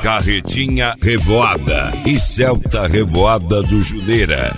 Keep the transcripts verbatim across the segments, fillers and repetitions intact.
Carretinha Revoada e Celta Revoada do Judeira.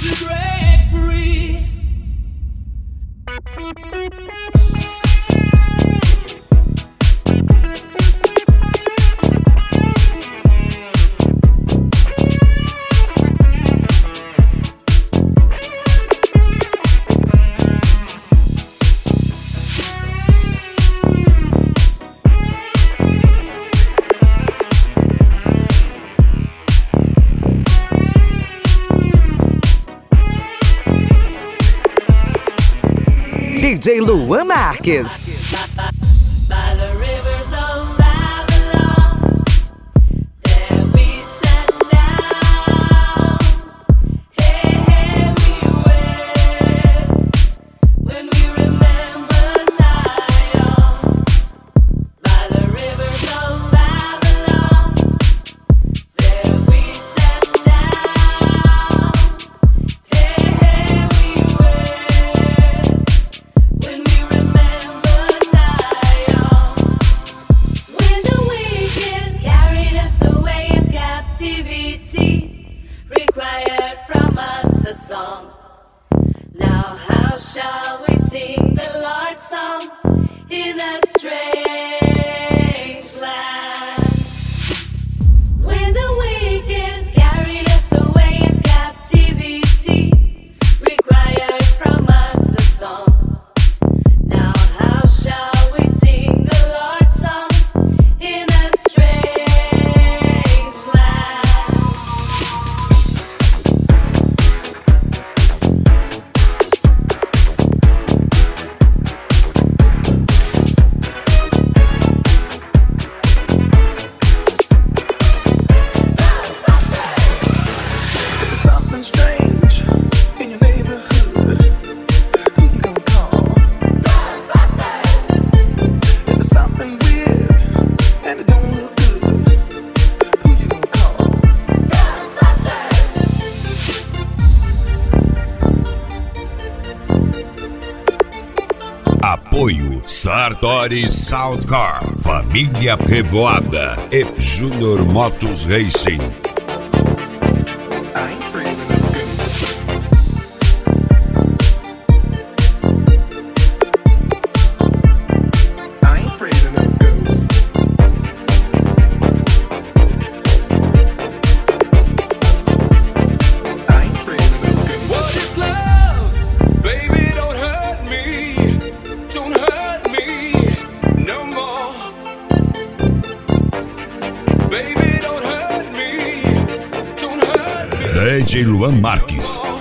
D J Luan Marques. Required from us a song. Now how shall we sing the Lord's song in a strange land? When the wicked carried us away in captivity, required from us a song. Now how shall we sing the Lord's song in a strange land? Apoio Sartori Soundcar, Família Revoada e Junior Motos Racing. D J Luan Marques.